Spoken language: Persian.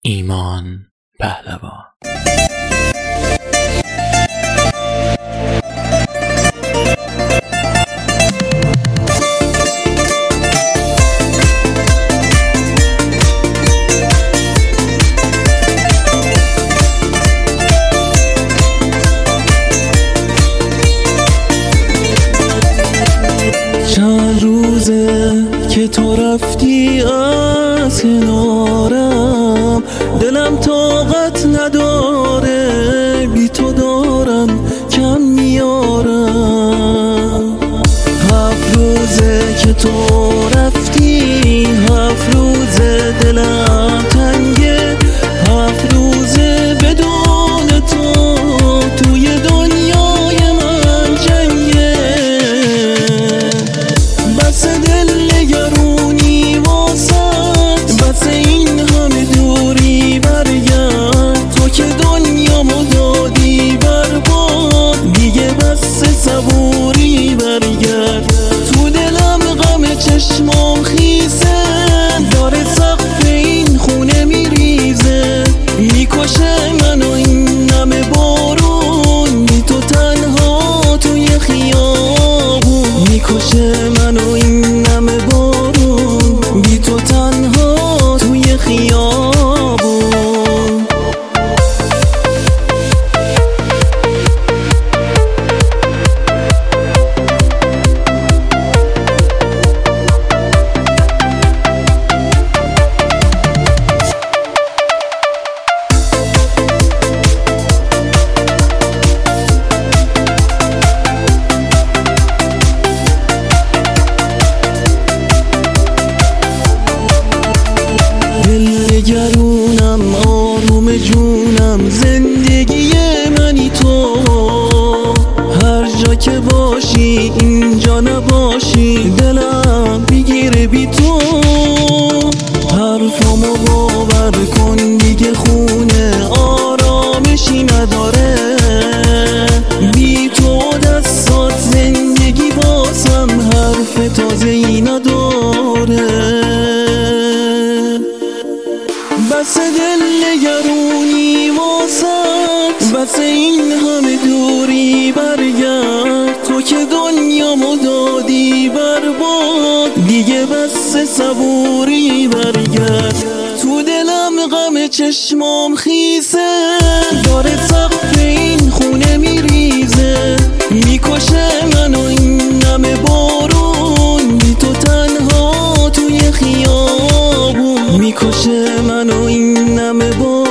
ایمان پهلوان. چند روزه که تو رفتی از کنارم، دلم طاقت نداره، بی تو دارم کم میارم. 7 روزه که تو رفتی، 7 روزه دلم تنگه، 7 روزه بدون تو توی دنیای من جنگه. بس دل نگرونی واسط، بس این همه دوری برگرد، تو که دنیامو دادی برباد، دیگه بس صبوری برگرد. تو دلم غم چشمام خیزه، داره سقف این خونه میریزه، میکشه منو این نم بارون، بی تو تنها توی خیابون، میکشه منو این نم بارون، بی تو تنها توی خیابون. نگرونم آروم جونم، زندگی منی تو، هر جا که باشی اینجا نباشی، دلم بگیره بی تو. حرفامو باور کن دیگه خونه آرامشی نداره، بی تو دستات زندگی باسم حرف تازه‌ای نداره. بس دل نگرونی واسط، بس این همه دوری برگرد، تو که دنیامو دادی برباد، دیگه بس صبوری برگرد. تو دلم غم چشمام خیزه، داره سقف این خونه میریزه، میکشه منو این نم بارون، بی تو تنها توی خیابون، میکشه منو این نم بارون.